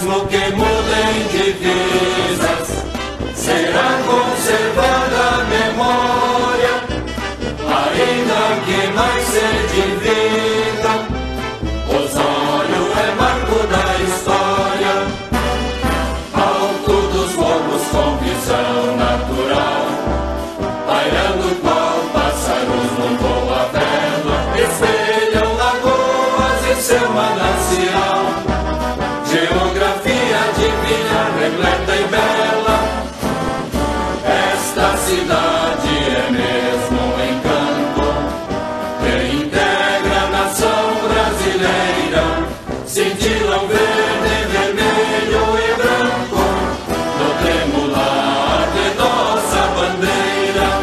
Mesmo que mudem divisas, será conservada a memória, ainda que mais se divida. Osório é marco da história, alto dos morros com visão natural, pairando qual pássaros num voo à vela, espelham lagoas e seu manancial. Geografia divina, repleta e bela, esta cidade é mesmo um encanto que integra a nação brasileira. Cintilam verde, vermelho e branco no tremular de nossa bandeira.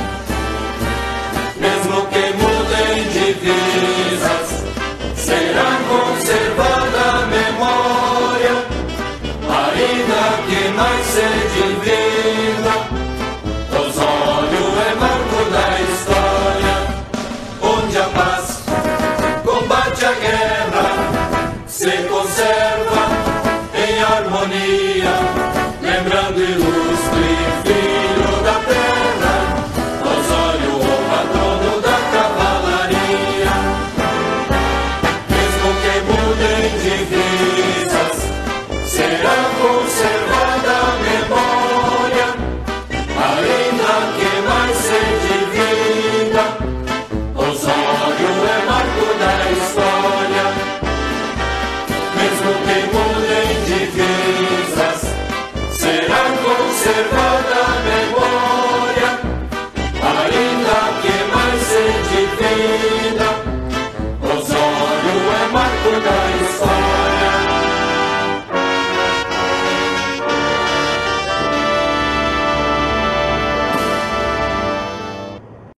Mesmo que mudem divisas, será conservada a memória, ainda que mais se divida. Osório é marco da história, onde a paz combate a guerra, se conserva em harmonia.